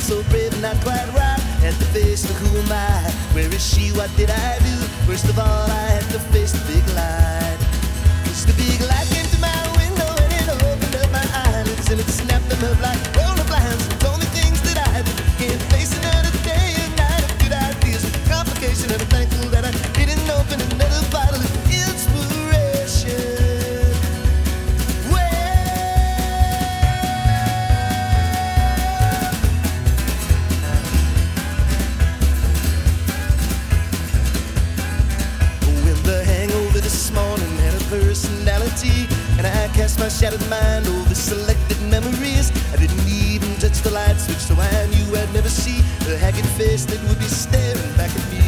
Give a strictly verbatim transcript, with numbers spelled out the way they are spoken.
so brave and not quite right. Had to face the who am I? Where is she? What did I do? First of all, I had to face the big light. 'Cause the big light came to my window and it opened up my eyelids and it snapped them up like roller blinds and told me things that I can't face another day and night of good ideas with complication. And I'm thankful that I didn't open another bottle of inspiration. Personality, and I cast my shattered mind over selected memories. I didn't even touch the light switch, so I knew I'd never see the haggard face that would be staring back at me.